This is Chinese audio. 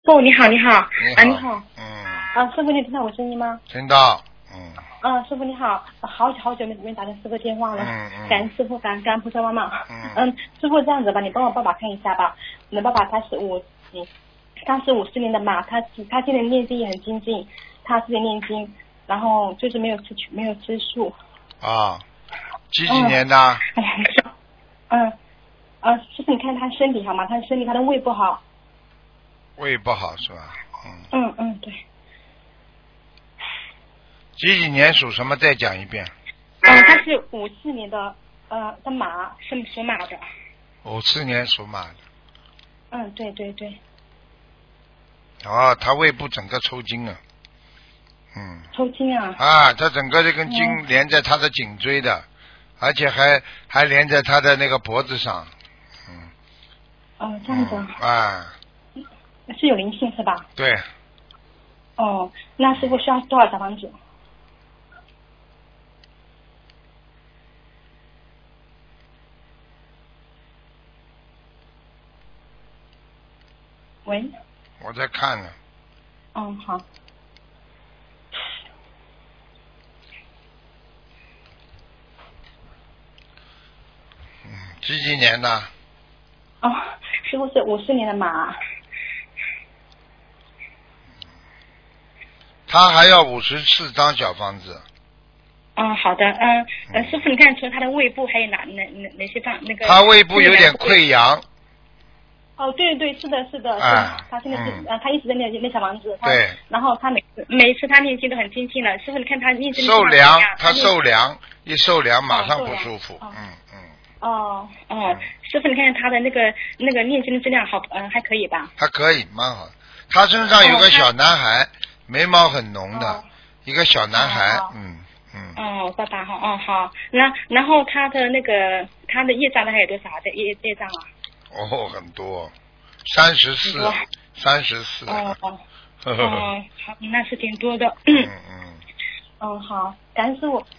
哦，你好，你好， 你好， 你好， 嗯， 师傅，你听到我声音吗？ 听到， 师傅你好，好久没打进师傅电话了，感恩嗯师傅，感恩菩萨妈妈。 嗯师傅这样子吧，你帮我爸爸看一下吧。我的爸爸他是54年的马，他现在念经也很精进，他是在念经，然后就是没有吃素。 啊，几年的？ 师傅你看他身体好吗？他的胃不好。 胃不好是吧？ 对。 几年属什么？再讲一遍。 他是54年的马，是属马的。 54年属马的。 对对对。 哦，他胃部整个抽筋了。 抽筋啊？ 他整个这根筋连在他的颈椎的，而且还连在他的那个脖子上。 这样子。是有灵性是吧？ 对。 那师傅需要多少小房子？喂。 我在看呢。 好。 几年的？ 师傅是54年的马。 他还要54张小房子。 好的，师傅，你看除了他的胃部，还有哪些方那个？ 他胃部有点溃疡。 对对，是的，他现在是他一直在念小房子。 对。 然后他每一次他念经都很精进了，师傅，你看他念经受凉，他受凉，一受凉马上不舒服。 师傅，你看他的那个念经的质量好，还可以吧？ 还可以，蛮好。他身上有个小男孩，眉毛很浓的一个小男孩。 爸爸好。然后他的业障还有多少的业障啊？ 很多，34。 好，那是挺多的。好，感恩师傅。